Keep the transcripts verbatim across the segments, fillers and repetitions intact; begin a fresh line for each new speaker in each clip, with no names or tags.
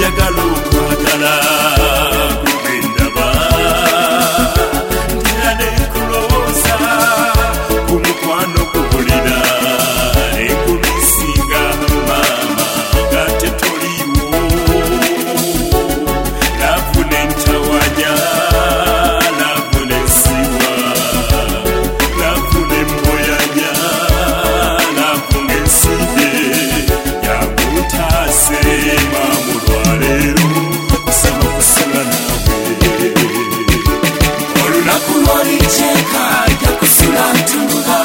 njagala okwagala kugenda ntera nekulowooza ku mukwano guwulira enkumisinga maama nga tetoliiwo laavu nentawanya laavu nensiwa laavu nemboyanya laavu nenside yakutaase maamu lwaleero kusaba kusula naawe olunaku lwoliceeka ajja kusula ntunula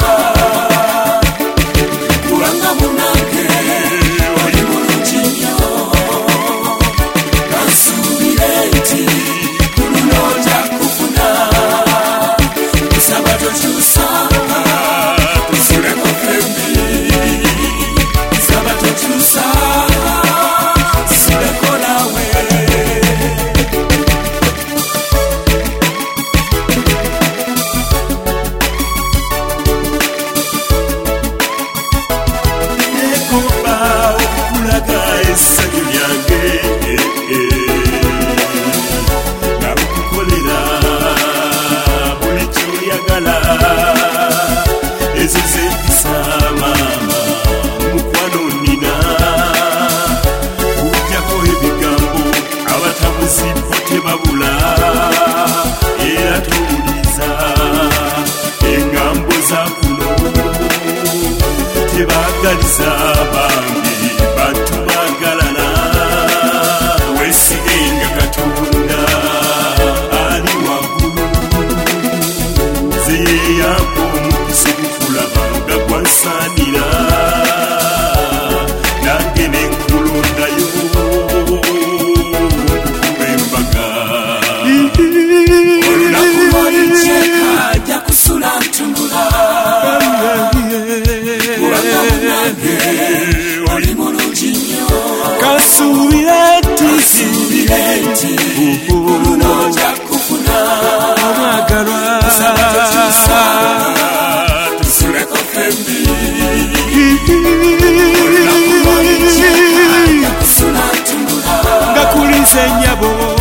kubanga munange oli mulungi nnyo kansuubire nti kuluno ojja kufuna kusaba tokyusa tusuleko fembi kusaba tokyusa tusuleko nawe nekoba okulaga essanyu lyange nakukolera buli kyoyagala ezo zempisa maama mukwano nina kujjako ebigambo abatabuzi bo tebabula era towuliza engambo za kuno tebagaliza bangi bantu bagalana wesigenga katonda ali waggulu zeyeyako omukisa ogukulabanga gwansaanira nange nenkulondayo okukuba embaga olunaku lwoliceeka ajja kusula ntunula kubanga munange oli mulungi nnyo kansuubire nti kuluno ojja kufuna omwagalwa kusaba tokyusa tusuleko fembi olunaku lwoliceeka ajja kusula ntunula nga kulize nnyabo